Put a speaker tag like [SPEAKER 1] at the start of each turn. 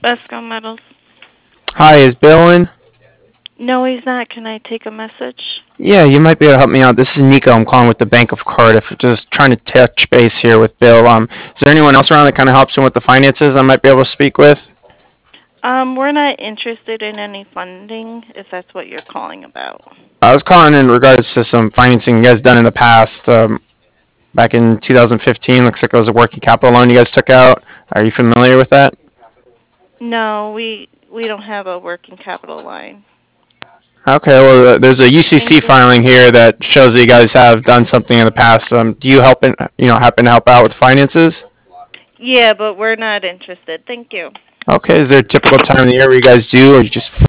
[SPEAKER 1] Vesco Metals.
[SPEAKER 2] Hi, is Bill in?
[SPEAKER 1] No, he's not. Can I take a message?
[SPEAKER 2] Yeah, you might be able to help me out. This is Nico. I'm calling with the Bank of Cardiff. Just trying to touch base here with Bill. Is there anyone else around that kind of helps him with the finances I might be able to speak with?
[SPEAKER 1] We're not interested in any funding, if that's what you're calling about.
[SPEAKER 2] I was calling in regards to some financing you guys done in the past. Back in 2015, looks like it was a working capital loan you guys took out. Are you familiar with that?
[SPEAKER 1] No, we don't have a working capital line.
[SPEAKER 2] Okay, well, there's a
[SPEAKER 1] Thank
[SPEAKER 2] UCC
[SPEAKER 1] you.
[SPEAKER 2] filing here that shows that you guys have done something in the past. Do you happen to help out with finances?
[SPEAKER 1] Yeah, but we're not interested. Thank you.
[SPEAKER 2] Okay, is there a typical time of the year where you guys do, or you just